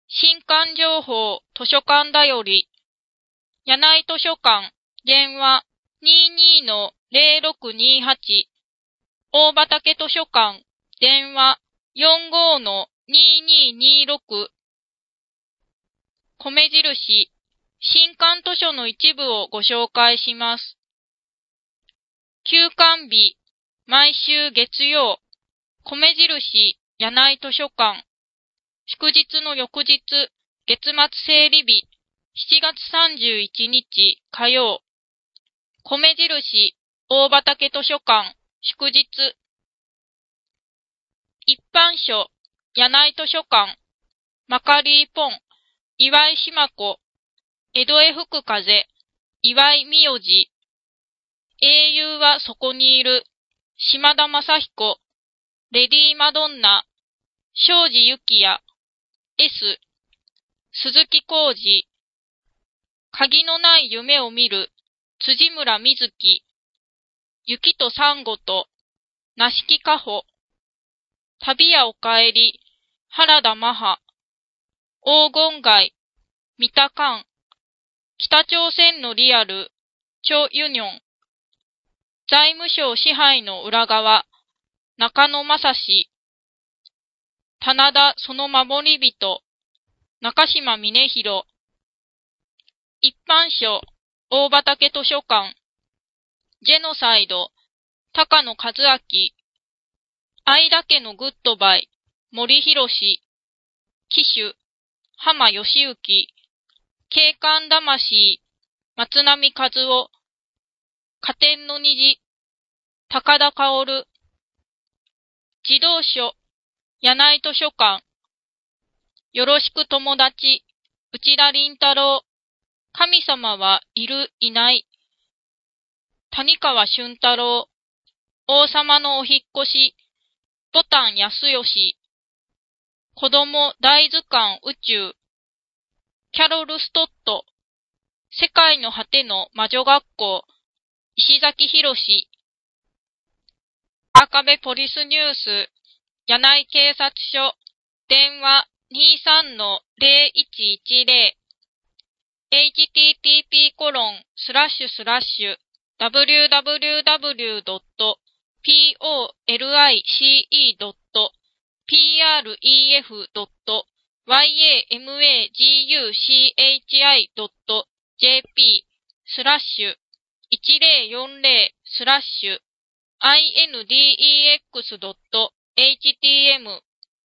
新刊情報図書館だより、柳井図書館、電話22-0628、大畑図書館、電話45-2226、米印、新刊図書の一部をご紹介します。休刊日、毎週月曜、米印、柳井図書館。祝日の翌日、月末整理日、7月31日火曜。米印、大畑図書館、祝日。一般書、柳井図書館、マカリーポン、岩井島子、江戸へ吹く風、岩井美代治。英雄はそこにいる、島田正彦、レディーマドンナ、庄司幸也、S、鈴木浩二、鍵のない夢を見る、辻村瑞希、雪とサンゴと、梨木加穂、旅やおかえり、原田マハ、黄金街、三田寛、北朝鮮のリアル、チョ・ユニョン、財務省支配の裏側、中野正史、棚田その守り人、中島峰弘。一般書、大畑図書館。ジェノサイド、高野和明。相田家のグッドバイ、森博。騎手、浜義行。警官魂、松並和夫。加点の虹、高田薫。児童書、柳井図書館。よろしく友達、内田倫太郎。神様はいる、いない。谷川俊太郎。王様のお引っ越し。ボタン康義。子供大図鑑宇宙。キャロル・ストット。世界の果ての魔女学校。石崎博。赤部ポリスニュース。柳井警察署。電話23-0110。www.pref.yamaga.jp/1030-index.htm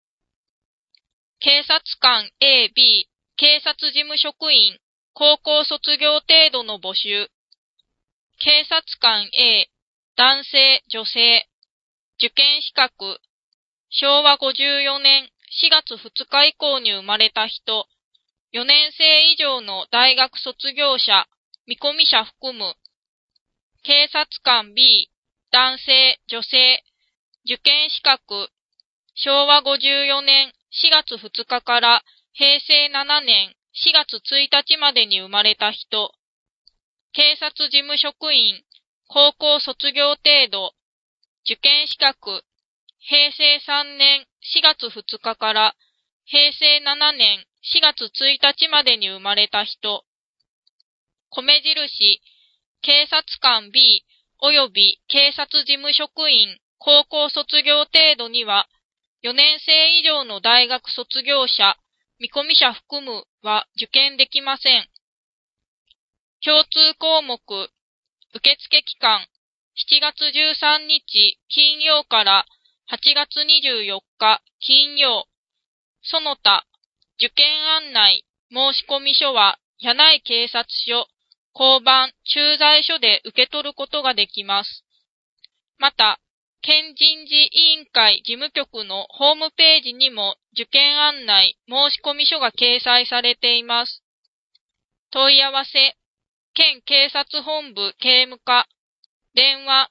警察官 A、B、警察事務職員、高校卒業程度の募集。警察官 A、男性、女性。受験資格。昭和54年4月2日以降に生まれた人。4年生以上の大学卒業者、見込み者含む。警察官 B、男性、女性。受験資格。昭和54年4月2日から平成7年4月1日までに生まれた人。警察事務職員、高校卒業程度。受験資格。平成3年4月2日から平成7年4月1日までに生まれた人。米印、警察官 B および警察事務職員、高校卒業程度には、4年生以上の大学卒業者、見込み者含むは受験できません。共通項目、受付期間、7月13日金曜から8月24日金曜。その他、受験案内、申込書は柳井警察署、交番、駐在所で受け取ることができます。また、県人事委員会事務局のホームページにも受験案内、申込書が掲載されています。問い合わせ、県警察本部警務課、電話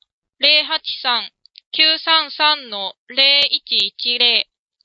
083-933-0110、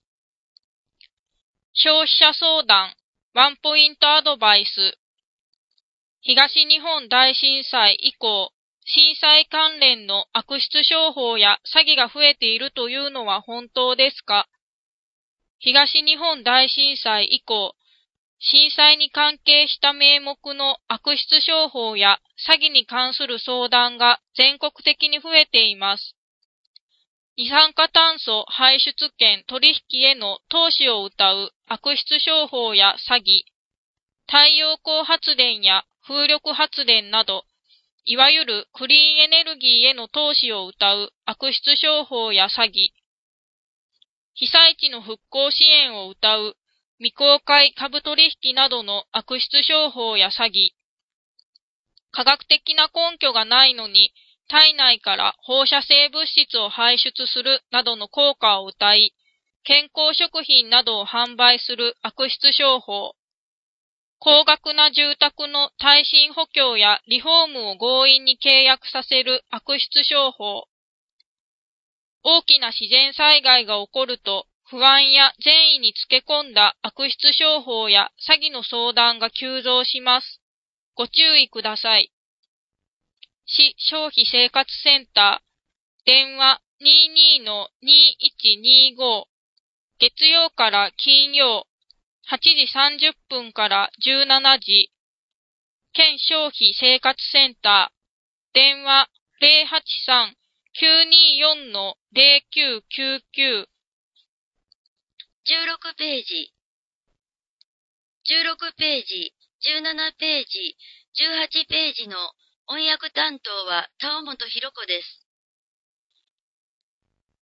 消費者相談、ワンポイントアドバイス、東日本大震災以降、震災関連の悪質商法や詐欺が増えているというのは本当ですか？東日本大震災以降、 震災に関係した名目の悪質商法や詐欺に関する相談が全国的に増えています。二酸化炭素排出権取引への投資を謳う悪質商法や詐欺、太陽光発電や風力発電など、いわゆるクリーンエネルギーへの投資を謳う悪質商法や詐欺、被災地の復興支援を謳う未公開株取引などの悪質商法や詐欺、科学的な根拠がないのに体内から放射性物質を排出するなどの効果を謳い、健康食品などを販売する悪質商法、高額な住宅の耐震補強やリフォームを強引に契約させる悪質商法、大きな自然災害が起こると不安や善意につけ込んだ悪質商法や詐欺の相談が急増します。ご注意ください。市消費生活センター、電話22-2125、月曜から金曜、8時30分から17時、県消費生活センター、電話083-924-0999、 16ページ、16ページ、17ページ、18ページの翻訳担当は田尾本博子です。